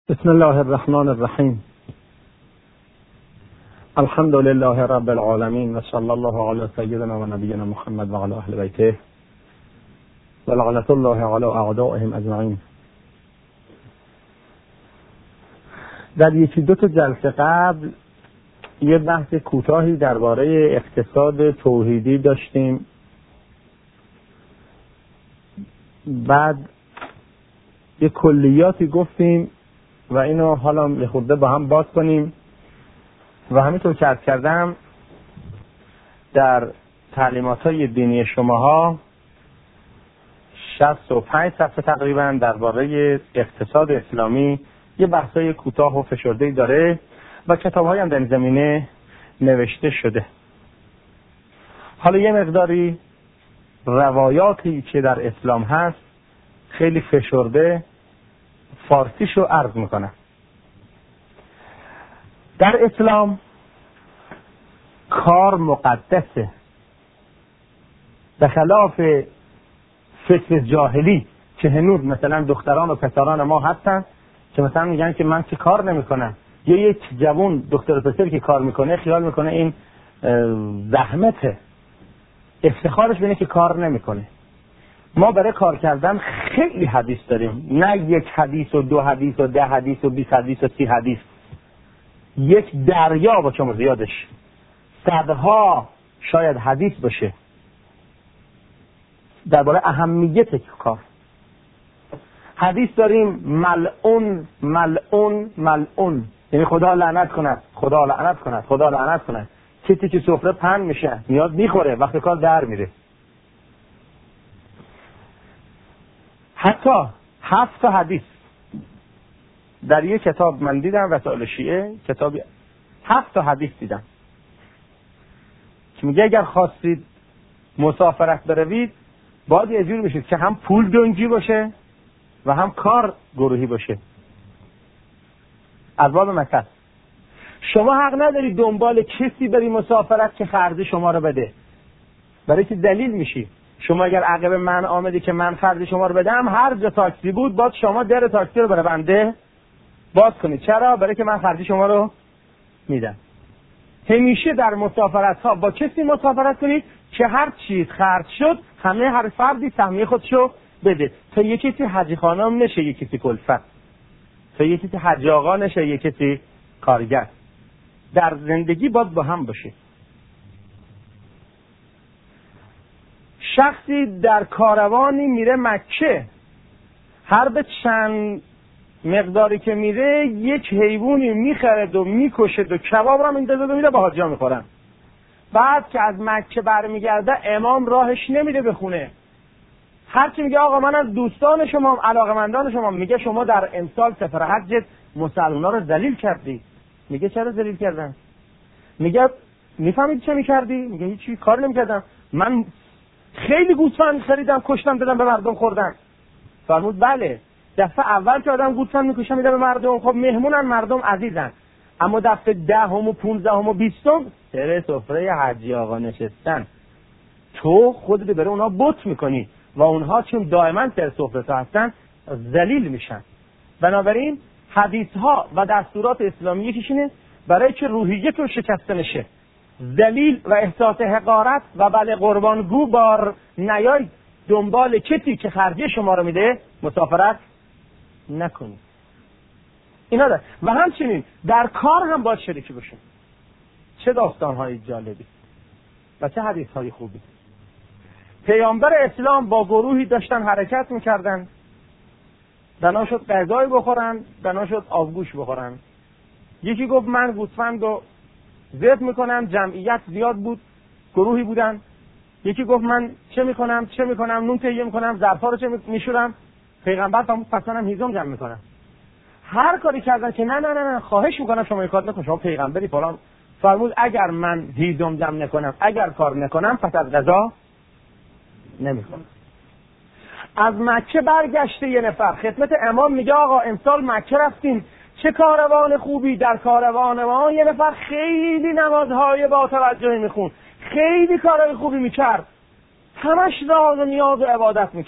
بسم الله الرحمن الرحیم. الحمد لله رب العالمین و صلی الله علی سیدنا و نبینا محمد و علی اهل بیته و لعنت الله علی اعدائهم اجمعین. در یکی دو تا جلسه قبل یه بحث کوتاهی درباره اقتصاد توحیدی داشتیم. بعد یه کلیاتی گفتیم و اینو حالا یه خورده با هم باز کنیم و همینطور که عرض کردم در تعلیمات‌های دینی شماها 65 صفحه تقریبا درباره اقتصاد اسلامی یه بحثای کوتاه و فشرده‌ای داره و کتاب‌هایی هم در این زمینه نوشته شده. حالا یه مقداری روایاتی که در اسلام هست خیلی فشرده فارسیشو عرض میکنم. در اسلام کار مقدسه، به خلاف فکر جاهلی که هنوز مثلا دختران و پسران ما هستن که مثلا میگن که من که کار نمیکنم، یا یک جوان دختر و پسر که کار میکنه خیال میکنه این زحمته، افتخارش بینه که کار نمیکنه. ما برای کار کردن خیلی حدیث داریم، نه یک حدیث و 2 حدیث و 10 حدیث و 20 حدیث و 30 حدیث، یک دریا با چون زیادش، صدها شاید حدیث باشه درباره اهمیت کار. حدیث داریم ملعون ملعون ملعون، یعنی خدا لعنت کند، خدا لعنت کند، خدا لعنت کند. کسی که سفره پهن میشه نیاز میخوره، وقت کار در میره. حتی 7 حدیث در یک کتاب من دیدم، وسائل شیعه، کتابی 7 حدیث دیدم که میگه اگر خواستید مسافرت بروید باید یه جور بشید که هم پول دنجی باشه و هم کار گروهی باشه. از باب مثل شما حق نداری دنبال کسی بری مسافرت که خرج شما رو بده، برای که دلیل میشی. شما اگر عقب من آمدی که من خرج شما رو بدم، هر جا تاکسی بود باید شما در تاکسی رو برای بنده باز کنید. چرا؟ برای که من خرج شما رو میدم. همیشه در مسافرت ها با کسی مسافرت کنید که هر چیز خرج شد همه هر فردی سهمیه خودشو بده، تا یکی کسی حاجی خانم نشه، یکی کسی کلفت، تا یکی کسی حاج آقا نشه، یکی کسی کارگر. در زندگی باید با هم باشه. شخصی در کاروانی میره مکه، هر به چند مقداری که میره یک حیوانی میخرد و میکشد و کباب رو میندازه و میره با حاجی‌ها میخورن. بعد که از مکه برمیگرده امام راهش نمیده بخونه، هرچی میگه آقا من از دوستان شما، علاقمندان شما، میگه شما در امسال سفر حجت مسلمان‌ها رو ذلیل کردی. میگه چرا ذلیل کردن؟ میگه میفهمید چه میکردی؟ میگه هیچی، کار نمیکردم، من خیلی گوسفند خریدم کشتم دادم به مردم خوردن. فرمود بله، دفعه اول که آدم گوسفند میکشه میده به مردم، خب مهمونن، مردم عزیزن، اما دفعه 10 و 15 و 20 سر سفره حاجی آقا نشستن، تو خودت برای اونها بت میکنی و اونها چون دائما سر سفره تو هستن ذلیل میشن. بنابراین حدیث ها و دستورات اسلامی یکیش اینه برای که روحیتون شکسته نشه، ذلیل و احساس حقارت و بله قربانگو بار نیاید دنبال کسی که خرجی شما رو میده مسافرت نکنید. اینا ده. و همچنین در کار هم باید شریک باشیم. چه داستان‌های جالبی و چه حدیث‌های خوبی. پیامبر اسلام با گروهی داشتن حرکت میکردن، بنا شد غذای بخورن، بنا شد آبگوش بخورن. یکی گفت من گوسفند رو ذبح میکنم، جمعیت زیاد بود، گروهی بودن. یکی گفت من چه میکنم نون تهیه میکنم، ظرفا رو چه میشورم. پیغمبر فرمود پس منم هیزم جمع میکنم. هر کاری کردن که نه خواهش میکنم شما این کار نکن، شما پیغمبری فلان. فرمود اگر من هیزم جمع نکنم، اگر کار نکنم، پس از غذا نمیخورم. از مکه برگشته یه نفر خدمت امام میگه آقا امسال مکه رفتیم، چه کاروان خوبی. در کاروان ما یه نفر خیلی نمازهای با توجهی میخوند، خیلی کارهای خوبی میکرد، همش راز و نیاز و عبادت میکرد.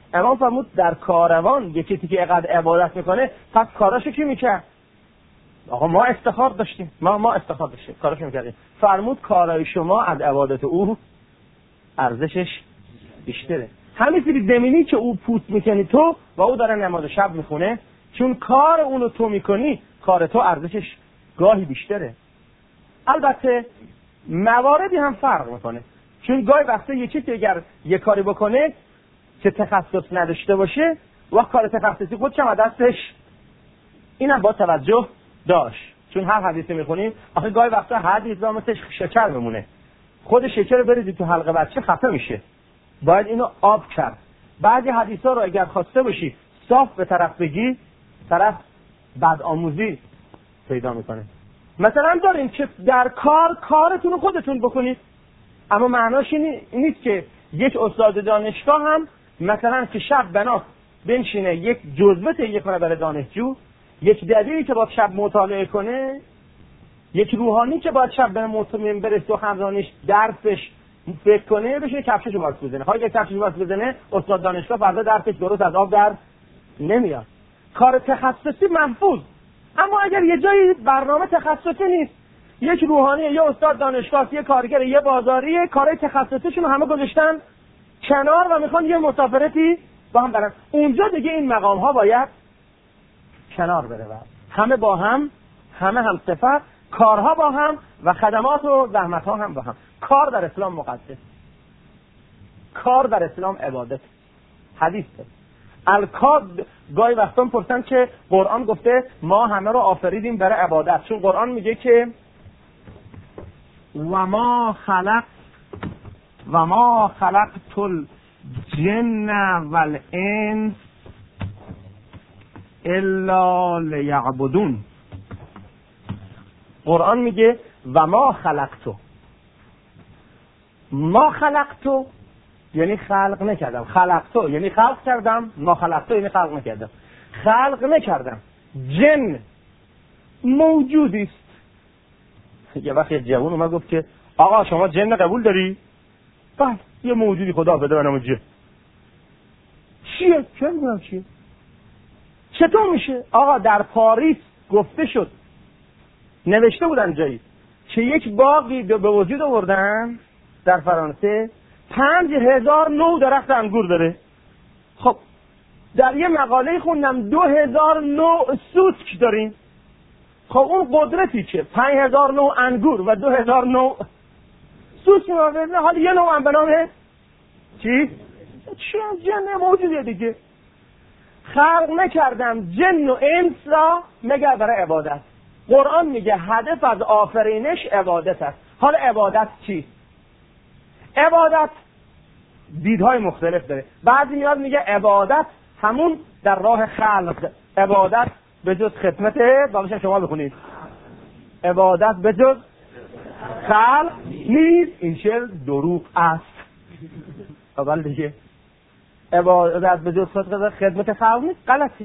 امام فرمود در کاروان یکی که اینقدر عبادت میکنه، پس کاراشو کی میکرد؟ آقا ما افتخار داشتیم، ما افتخار داشتیم، کاراشو میکردیم. فرمود کارای شما از عبادت او ارزشش بیشتره. همینطوری زمینی که او پوست میکنی تو و او داره نماز شب میخونه، چون کار اونو تو میکنی، کار تو ارزشش گاهی بیشتره. البته مواردی هم فرق میکنه، چون گاهی وقتا یکی که اگر یه کاری بکنه که تخصص نداشته باشه و کار تخصصی خودش هم دستش، اینم با توجه داشت. چون هر حدیثی میخونیم آخه گاهی وقتا حدیث مثل شکر بمونه، خود شکر رو بریزی تو حلقه بچه خفه میشه، باید اینو آب کرد. بعضی حدیثا رو اگر خواسته باشی صاف به طرف بگی، طرف بد آموزی پیدا میکنه. مثلا داریم که در کارتون رو خودتون بکنید، اما معناش این نیست که یک استاد دانشگاه هم مثلا که شب بنا بنشینه یک جزوه تهیه کنه برای دانشجو، یک دبیری که باید شب مطالعه کنه، یک روحانی که باید شب بره سخنرانیش درسش فکر کنه، بشه کفششو باز بزنه. اگه کفششو باز بزنه استاد دانشگاه فردا درسش درست از آب در نمیاد. کار تخصصی محفوظ، اما اگر یه جایی برنامه تخصصی نیست، یک روحانی، یه استاد دانشگاه، یه کارگر، یه بازاری، کارهای تخصصیشون همه گذاشتن کنار و میخوان یه مسافرتی با هم برن، اونجا دیگه این مقام ها باید کنار بره و همه با هم، همه هم صفت، کارها با هم و خدمات و زحمت ها هم با هم. کار در اسلام مقدس، کار در اسلام عبادت. حدیثه الکاد گاهی وقتا پرسن که قرآن گفته ما همه رو آفریدیم برای عبادت، چون قرآن میگه که و ما خلقت الجن والانس الا لیعبدون. قرآن میگه و ما خلقتو یعنی خلق نکردم، خلقتو یعنی خلق کردم، ما خلقتو یعنی خلق نکردم. خلق نکردم جن موجودی است. یه وقت یه جوان اومد گفت که آقا شما جن قبول داری؟ بله یه موجودی خدا بده به نام جن. چیه؟ چه میدونم چیه؟ چطور میشه؟ آقا در پاریس گفته شد، نوشته بودن جایی که یک باغی به وجود آوردن در فرانسه 5000 نوع درخت انگور داره. خب در یه مقاله خوندم 2000 نوع سوسک داریم. خب اون قدرتی که 5000 نوع انگور و 2000 نوع سوسک موجوده، حالا یه نوع هم به نام چی؟ جن موجوده دیگه. خلق نکردم جن و انس را مگر برای عبادت. قرآن میگه هدف از آفرینش عبادت است. حالا عبادت چی؟ عبادت دیدهای مختلف داره. بعضی میاد میگه عبادت همون در راه خلق، عبادت به جز خدمت، باشه شما بخونید عبادت به جز خلق نیست، این شعر دروغ است. اول دیگه عبادت به جز خدمت خلق نیست، غلطی.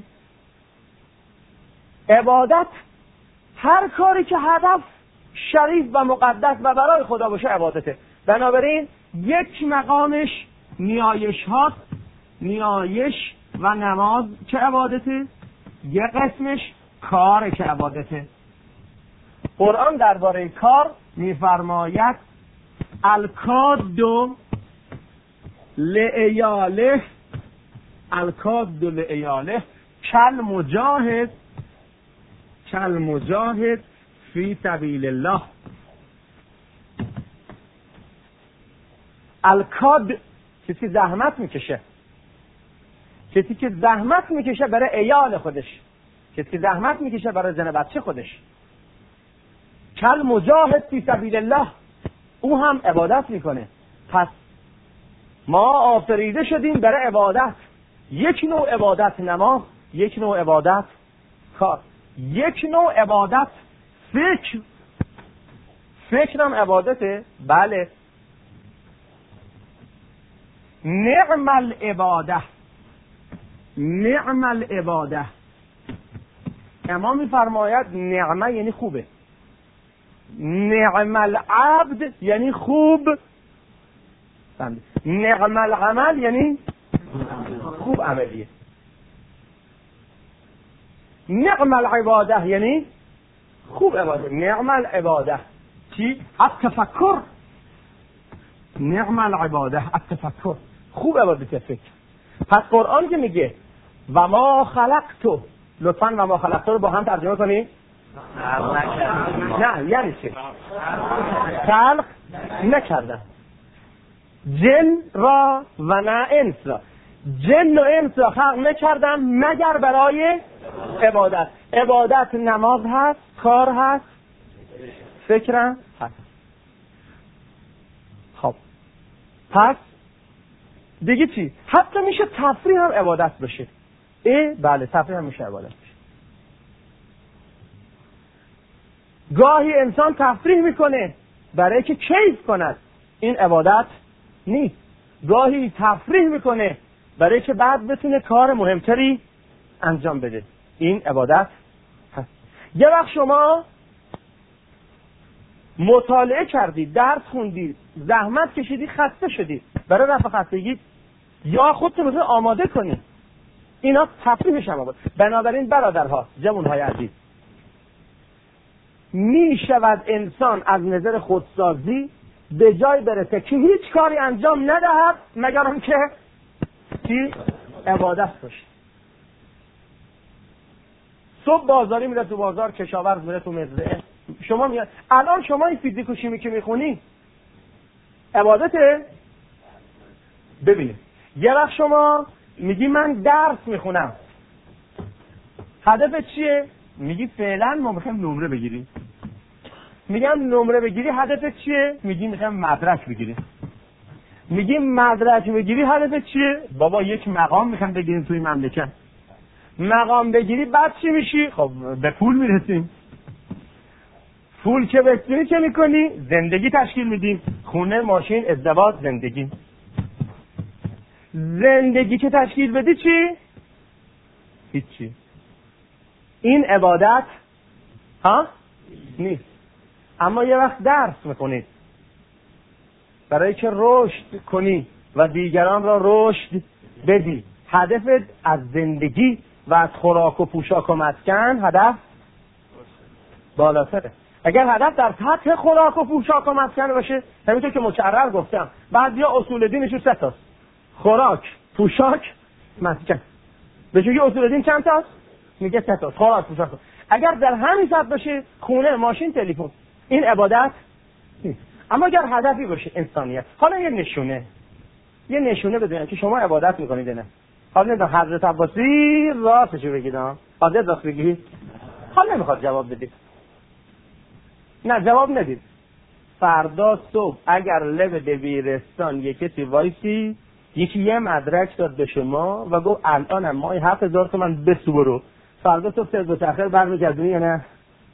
عبادت هر کاری که هدف شریف و مقدس و برای خدا باشه عبادته. بنابراین یک مقامش نیایش هاست، نیایش و نماز که عبادته، یک قسمش کار که عبادته. قرآن درباره کار میفرماید الکادو لعیاله، الکادو لعیاله کل مجاهد فی سبیل الله. الکاد کسی که زحمت میکشه، کسی که زحمت میکشه برای عیال خودش، کسی که زحمت میکشه برای زن بچه خودش. کل مجاهد فی سبیل الله، او هم عبادت میکنه. پس ما آفریده شدیم برای عبادت. یک نوع عبادت نماز، یک نوع عبادت کار، یک نوع عبادت فکرم عبادته. بله نعم العباده. امام میفرماید نعمه یعنی خوبه، نعم العبد یعنی خوب، نعم العمل یعنی خوب عملیه. نعم العباده یعنی خوب عباده. نعم العباده چی؟ التفکر. نعم العباده التفکر، خوب عبادت فکر. پس قرآن که میگه و ما خلقتو، لطفاً و ما خلقتو رو با هم ترجمه کنی؟ نه یعنی چی؟ خلق نکردم جن را و نه انس را. جن و انس را خلق نکردم مگر برای عبادت. عبادت نماز هست، کار هست، فکرم هست. خب پس دیگه چی؟ حتی میشه تفریح هم عبادت بشه. بله تفریح هم میشه عبادت بشه. گاهی انسان تفریح میکنه برای که کیف کند، این عبادت نیست. گاهی تفریح میکنه برای که بعد بتونه کار مهمتری انجام بده، این عبادت هست. یه وقت شما مطالعه کردی، درس خوندی، زحمت کشیدی، خسته شدی، برای رفع خستگی یا خودتون بتونه آماده کنی، اینا تفریح شما بود. بنابراین برادرها، جوانهای عزیز، می شود انسان از نظر خودسازی به جای برسه که هیچ کاری انجام ندهد مگر اون که چی؟ عبادت باشه. صبح بازاری میره تو بازار، کشاورز میره تو مزرعه. شما میاد الان شما این فیزیک و شیمی که میخونی عبادته؟ ببینید یه وقت شما میگی من درس میخونم، هدف چیه؟ میگی فعلا ما میخوایم نمره بگیریم. میگم نمره بگیری هدف چیه؟ میگی میخوایم مدرک بگیریم. میگی مدرک بگیری هدف چیه؟ بابا یک مقام میخوایم بگیریم توی مملکت. مقام بگیری بعد چی میشی؟ خب به پول میرسیم. پول که بگیری چه میکنی؟ زندگی تشکیل میدیم، خونه، ماشین، ازدواج، زندگی. زندگی که تشکیل بدی چی؟ هیچی. این عبادت نیست. اما یه وقت درس میکنید برای که رشد کنی و دیگران را رشد بدی. هدفت از زندگی و از خوراک و پوشاک و مسکن هدف بالاتره. اگر هدف در سطح خوراک و پوشاک و مسکن باشه، همینطور که مکرر گفتم، بعضیا اصول دینشون 3 تاست: خوراک، پوشاک، مسکن. بهش میگه اصول دین چند تاست؟ میگه 3 تاست: خوراک، پوشاک. اگر در همین سطح باشه، خونه، ماشین، تلفن، این عبادت نیست. اما اگر هدفی باشه انسانیت، حالا یه نشونه بدونید که شما عبادت میکنید نه. حالا نمیدونم حضرت عباسی راستشو بگید حاضر راست بگید. حالا نمیخواد جواب بدید. نه جواب ندید. فردا صبح اگر لب دبیرستان یکی وایسی یکی یه مدرک داد به شما و گفت الانم ماهی 7000 تومان بسو برو، فردا صبح سر دو تاخیر برمیگردونی یا نه؟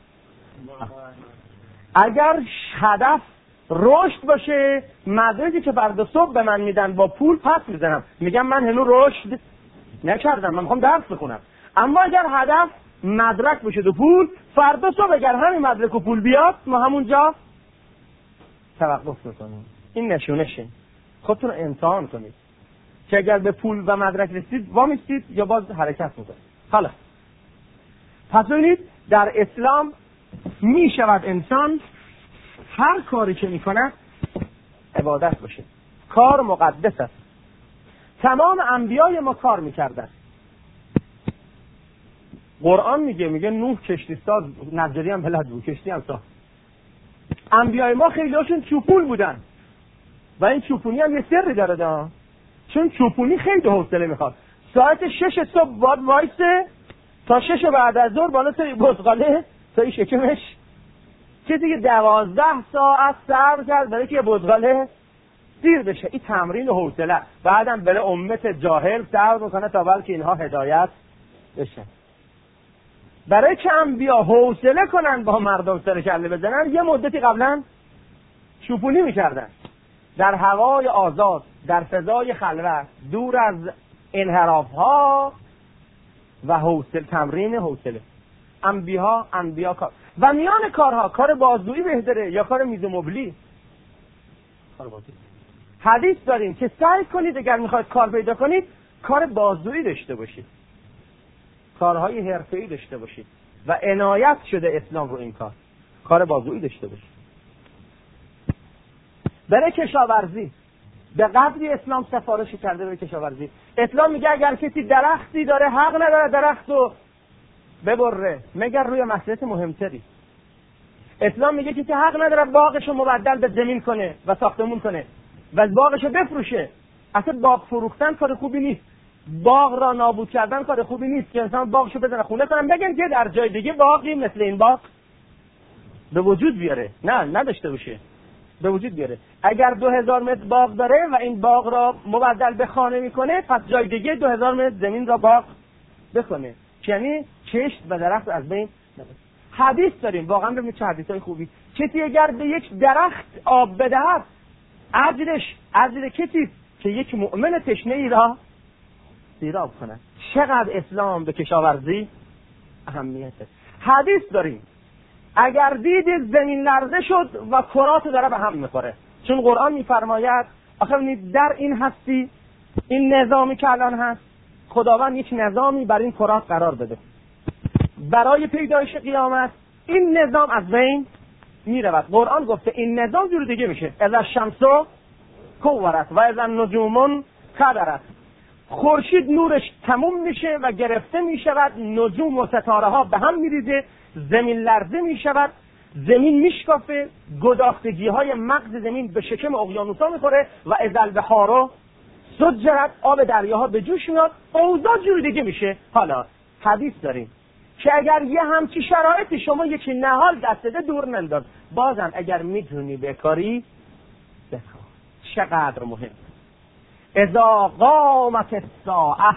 اگر هدف رشد باشه، مدرکی که فردا صبح به من میدن با پول پس میزنم، میگم من هنوز رشد نکردم، من میخوام درس بخونم. اما اگر هدف مدرک بشه و پول، فردا صبح اگر همین مدرک و پول بیاد ما همونجا توقف میکنیم. این نشونشه. خودتون رو امتحان کنید که اگر به پول و مدرک رسید وامیستید یا باز حرکت میکنید. حالا پس ببینید در اسلام می شود انسان هر کاری که میکنه عبادت باشه. کار مقدس است. تمام انبیای ما کار میکردن. قرآن میگه نوح کشتی ساز، نجاری هم بلد بود، کشتی هم ساز. انبیای ما خیلی هاشون چوپون بودن و این چوپونی هم یه سری داره چون چوپونی خیلی حوصله میخواد. ساعت 6 صبح باید وایسه تا 6 بعد از ظهر بالا سری بزغاله تا این شکمش چیزی که 12 ساعت صبر کرد برای که بزغاله سیر بشه. این تمرین حوصله. بعدم بره امت جاهل صبر بکنه تا بلکه اینها هدایت بشه. برای که انبیا حوصله کنن با مردم سر کله بزنن، یه مدتی قبلا چوپونی میکردن در هوای آزاد، در فضای خلوت، دور از انحراف ها و حوصله، تمرین حوصله. انبیا کار و میان کارها کار بازجویی بهتره یا کار میز مبلی؟ کار بازجویی. حدیث داریم که سعی کنید اگر میخواید کار پیدا کنید کار بازویی داشته باشید، کارهای حرفه‌ای داشته باشید و عنایت شده اسلام رو این کار بازویی داشته باشید. برای کشاورزی به قدری اسلام سفارش کرده برای کشاورزی. اسلام میگه اگر کسی درختی داره حق نداره درختو ببره مگر روی مسئله مهمتری. اسلام میگه کسی حق نداره باغشو مبدل به زمین کنه و ساختمون کنه و باغشو بفروشه. اصلا باغ فروختن کار خوبی نیست، باغ را نابود کردن کار خوبی نیست که انسان باغشو بزنه خونه کنه بگن که در جای دیگه باغی مثل این باغ به وجود بیاره. نه نداشته باشه، به وجود بیاره. اگر 2000 متر باغ داره و این باغ را مبدل به خانه میکنه پس جای دیگه 2000 متر زمین را باغ بکنه، یعنی کشت و درخت از بین نبره. حدیث داریم واقعا ببینید چه حدیثای خوبی. کسی اگر به یک درخت آب بدهد اجر کسی که یک مؤمن تشنه ای را سیراب کنه. چقدر اسلام به کشاورزی اهمیت ده. حدیث داریم اگر دیدید زمین لرزه شد و کرات داره به هم میخوره، چون قرآن میفرماید آخه ببینید در این هستی این نظامی که الان هست خداوند یک نظامی بر این کرات قرار بده برای پیدایش قیامت. این نظام از بین میرود. قرآن گفته این نظام جور دیگه میشه. اذا الشمس کورت و اذا النجوم کدرت. خورشید نورش تموم میشه و گرفته میشود، نجوم و ستاره ها به هم میریزه، زمین لرزه میشود، زمین میشکافه، گداختگی های مغز زمین به شکم اقیانوس‌ها میخوره و اذا البحار سجرت. آب دریاها به جوش میاد، اوضاع جور دیگه میشه. حالا حدیث داریم که اگر یه همچی شرایطی شما یکی نهال دست ده دور ننداز، بازم اگر میتونی بکاری بکار. چقدر مهم. اذا قامت الساعه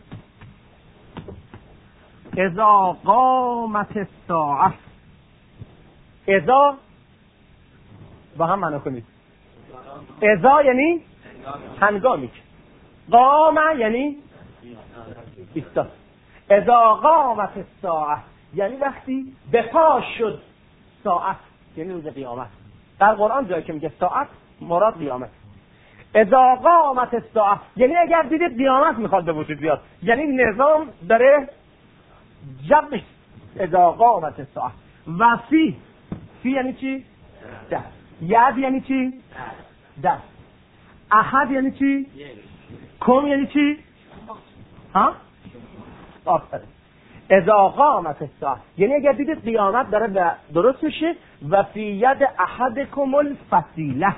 اذا قامت الساعه. اذا با هم معنی کنید. اذا یعنی هنگامی، قام یعنی ایستاد. اذا قامت الساعه یعنی وقتی به پا شد. ساعت یعنی روز قیامت. در قرآن جایی که میگه ساعت مراد قیامت. اذا قامت الساعه یعنی اگر دیدید قیامت میخواد به وجود بیاد، یعنی نظام داره جمع. اذا قامت الساعه. و فی یعنی چی؟ دست. ید یعنی چی؟ دست. احد یعنی چی؟ کم یعنی چی؟ ها؟ آفرین. اذا قامت الساعه یعنی اگر دیدید قیامت داره درست میشه. و فی ید احدکم الفسیله.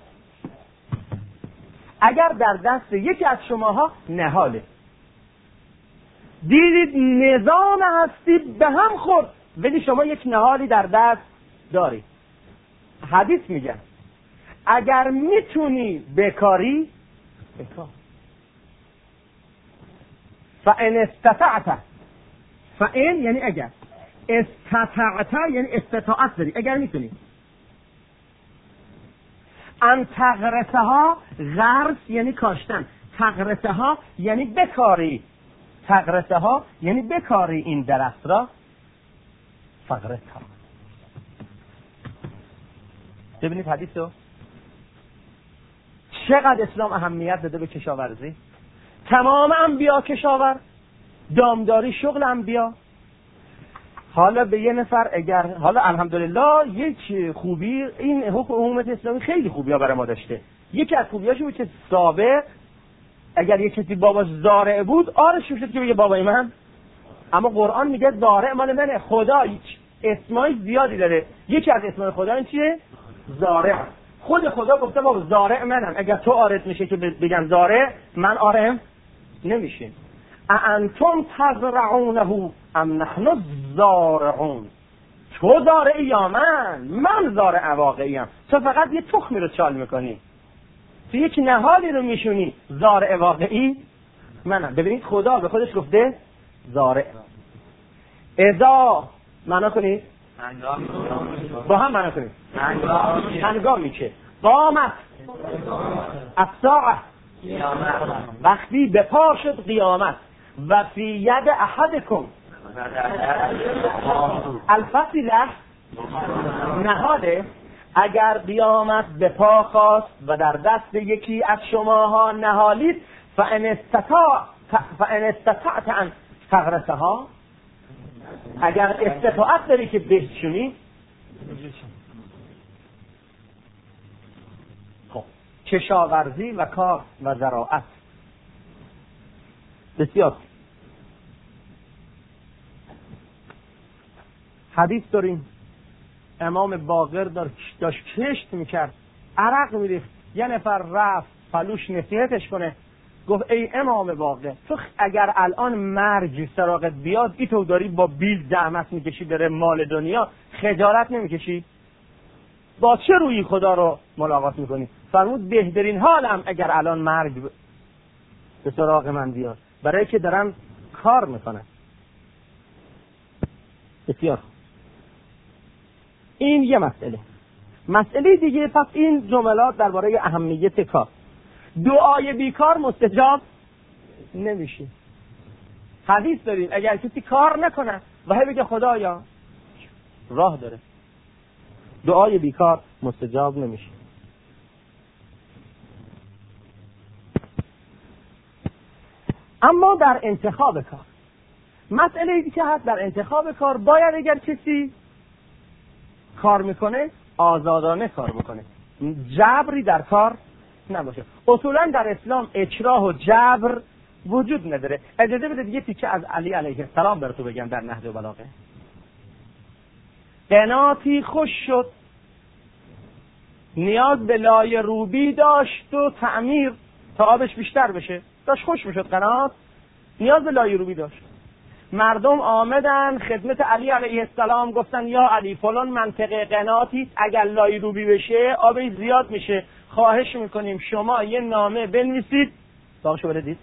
اگر در دست یکی از شماها نهاله، دیدید نظام هستی به هم خورد ولی شما یک نهالی در دست داری، حدیث میگه اگر میتونی بکاری بکار. فان استطعت، فان یعنی اگر، استطعت یعنی استطاعت داری، اگر میتونی. ان تغرسها، غرس یعنی کاشتن، تغرسها یعنی بکاری، تغرسها یعنی بکاری این درخت را. فغرسها. ببینید حدیثو چقدر اسلام اهمیت داده به کشاورزی. تمام انبیا کشاور، دامداری شغل انبیا. حالا به یه نفر اگر، حالا الحمدلله یک خوبی این حکومت اسلامی خیلی خوبی‌ها برای ما داشته. یکی از خوبی‌هاش بود که سابق اگر یک کسی باباش زارع بود آرش میشد که بگه بابای من، اما قرآن میگه زارع مال منه. خدا اسمای زیادی داره، یکی از اسمای خدا این چیه؟ زارع. خود خدا گفته بابا زارع منم، اگر تو آرت میشه که بگم زارع، من آرم نمیشه. انتم تزرعونه ام نحن الزارعون. تو زارعی یا من زارع واقعیم. تو فقط یه تخمی رو چال میکنی، تو یک نهالی رو میشونی. زارع واقعی منم. ببینید خدا به خودش گفته زارع. اذا معنا کنید، با هم معنا کنید. هنگامی که قامت الساعه، وقتی به پا شد قیامت. و فی ید احدکم الفسیله، نهاله. اگر قیامت به پا خواست و در دست یکی از شماها نهالید، فان استطعت ان تغرسها، اگر استطاعت داری که بشونی. خب کشاورزی و کار و زراعت بسیار. حدیث داریم امام باقر داشت کشت میکرد، عرق میریخت، یه نفر رفت پلوش نصیحتش کنه، گفت ای امام باقر، تو اگر الان مرگ سراغت بیاد ای تو داری با بیل زحمت میکشی بره مال دنیا، خجالت نمیکشی؟ با چه روی خدا رو ملاقات میکنی؟ فرمود بهترین حالم اگر الان مرگ به سراغ من بیاد، برای که دارم کار میکنم. بسیار. این یه مسئله دیگه. پس این جملات درباره اهمیت کار. دعای بیکار مستجاب نمیشه. حدیث داریم اگر کسی کار نکنه و هی بگه خدایا راه داره، دعای بیکار مستجاب نمیشه. اما در انتخاب کار، مسئله دیگه هست در انتخاب کار، باید اگر کسی کار میکنه آزادانه کار بکنه، جبری در کار نباشه. اصولا در اسلام اکراه و جبر وجود نداره. اجازه بدید یه تیکه از علی علیه السلام براتون بگم در نهج البلاغه. قناتی خوش شد، نیاز به لای روبی داشت و تعمیر تا آبش بیشتر بشه، داشت خوش میشد قنات، نیاز به لای روبی داشت. مردم آمدن خدمت علی علیه السلام گفتن یا علی فلان منطقه قناتی اگر لای روبی بشه آبش زیاد میشه، خواهش میکنیم شما یه نامه بنویسید. باقیشو بدید.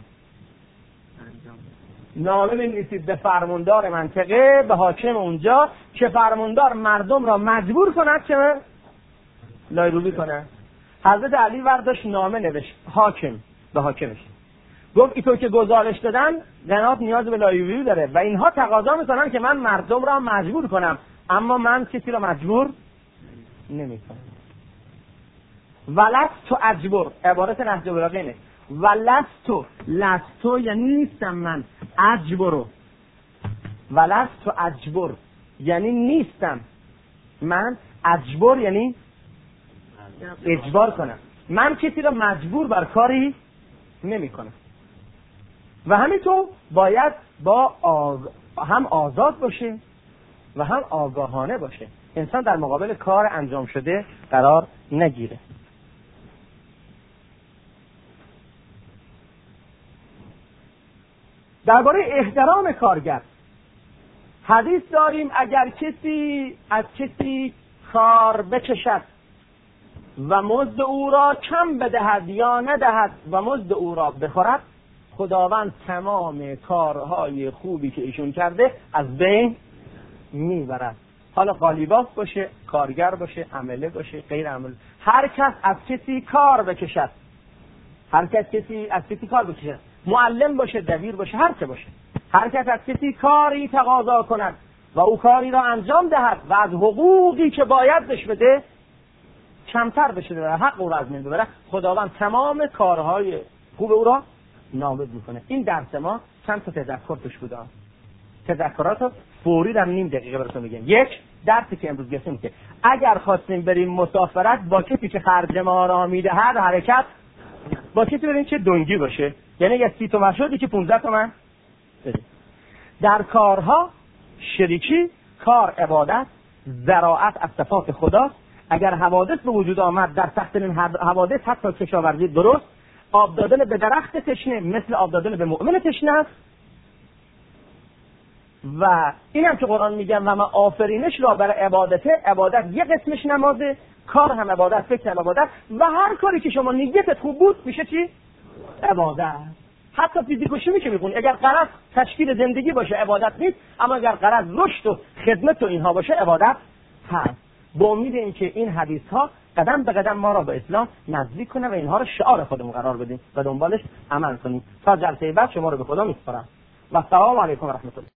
نامه بنویسید به فرماندار منطقه، به حاکم اونجا، که فرماندار مردم را مجبور کند که لای روبی کنه. حضرت علی برداشت نامه نوشت به حاکمش، گفت ایتو که گزارش دادن قنات نیاز به لای روبی داره و اینها تقاضا میکنن که من مردم را مجبور کنم، اما من کسی را مجبور نمیکنم. ولستو اجبر، عبارت نهج البلاغه اینه. لستو یعنی نیستم من، اجبرو، ولستو اجبر یعنی نیستم من، اجبر یعنی اجبار کنم، من کسی را مجبور بر کاری نمی کنم. و همینطور باید هم آزاد باشه و هم آگاهانه باشه، انسان در مقابل کار انجام شده قرار نگیره. درباره احترام کارگر حدیث داریم اگر کسی از کسی کار بکشد و مزد او را کم بدهد یا ندهد و مزد او را بخورد، خداوند تمام کارهای خوبی که ایشون کرده از بین میبرد. حالا قالیباف باشه، کارگر باشه، عمله باشه، غیر عمله، هر کس از کسی کار بکشد، معلم باشه، دبیر باشه، هر که باشه، هر کس از کسی کاری تقاضا کند و او کاری را انجام دهد و از حقوقی که باید بهش بده کمتر بشه و حق او را از بین ببره، خداوند تمام کارهای خوب او را نابود میکنه. این درس ما چند تا تذکر توش بوده. تذکرات فوری در نیم دقیقه براتون میگم. یک، درسی که امروز گفتیم که اگر خواستیم بریم مسافرت با کسی که خرج ما را میدهد حرکت با کسی بریم که دنگی باشه، یعنی اگه 30 تومن شد که 15 تومن بده. در کارها شریکی، کار عبادت، زراعت از صفات خدا. اگر حوادث به وجود آمد در تحت این حوادث حتی کشاورزی درست، آب دادن به درخت تشنه مثل آب دادن به مؤمن تشنه است. و این هم که قرآن میگم و ما آفرینش را برای عبادت یه قسمش نمازه، کار هم عبادت، فکر هم عبادت، و هر کاری که شما نیتت خوب بود میشه چی؟ عبادت. حتی فیزیکوشیمی که میخونی اگر غرض تشکیل زندگی باشه عبادت نیست، اما اگر غرض رشد و خدمت و اینها باشه عبادت هست. با امید اینکه این حدیث ها قدم به قدم ما را به اسلام نزدیک کنه و اینها را شعار خودمون قرار بدیم و دنبالش عمل کنیم. تا جلسه بعد شما رو به خدا میسپارم و السلام علیکم و رحمت الله.